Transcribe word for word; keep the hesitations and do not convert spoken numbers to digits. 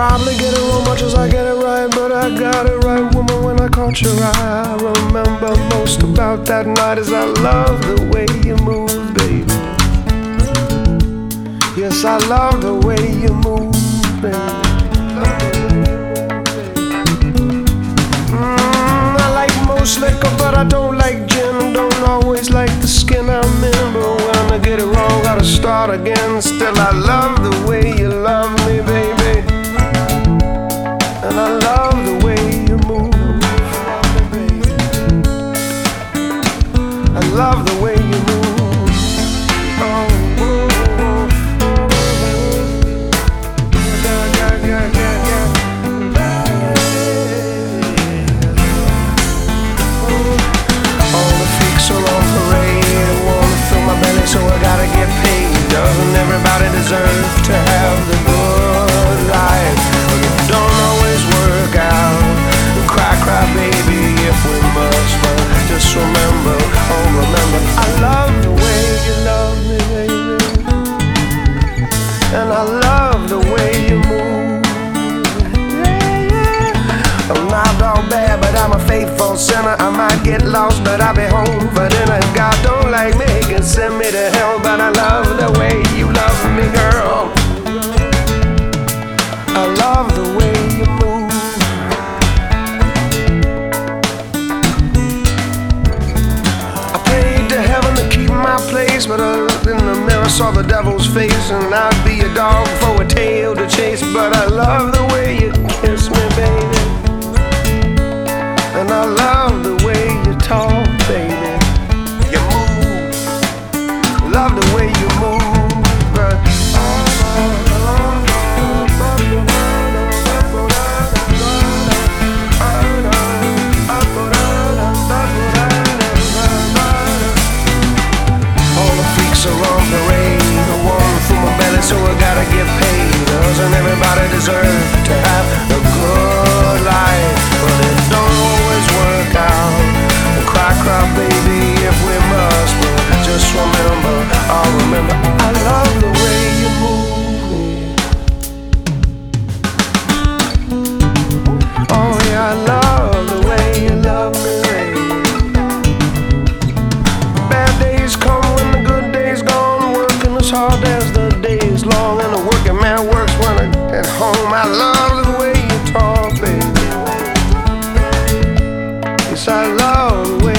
probably get it wrong much as I get it right, but I got it right, woman, when I caught your eye. I remember most about that night is I love the way you move, baby. Yes, I love the way you move, baby. Mm, I like most liquor, but I don't like gin. Don't always like the skin I'm in, but when I get it wrong, gotta start again. Still, I love the way you love me, baby. And I love the way you move. I love the way you move. Oh, oh, oh, yeah, yeah, yeah, yeah, yeah. All the freaks are on parade. Wanna fill my belly, so I gotta get paid. Doesn't everybody deserve to have the good life? But it don't always work out. Cry, cry, baby, if we must. But just remember, oh remember, I love the way you love me, baby. And I love the way you move. Yeah, yeah. I'm not all bad, but I'm a faithful sinner. I might get lost, but I'll be home for dinner. If God don't like me, he can send me to hell. But I love the way you love me, girl. I love the way you move. I prayed to heaven to keep my place, but I looked in the mirror, saw the devil's face. And I'd be a dog for a tail to chase. But I love the way you kiss me, baby. And I love the way you talk, baby. You move. Love the way you move, but on parade, I want from my belly, so I gotta get paid. Doesn't everybody deserve to have a good life? But it don't always work out. Cry, cry, baby, if we must. But just remember, I'll remember, I love the way you move me. Oh yeah, I love the way you love me. Bad days come when the good days gone, working as hard as the day is long, and a working man works when I get home. I love the way you talk, baby. Yes, I love the way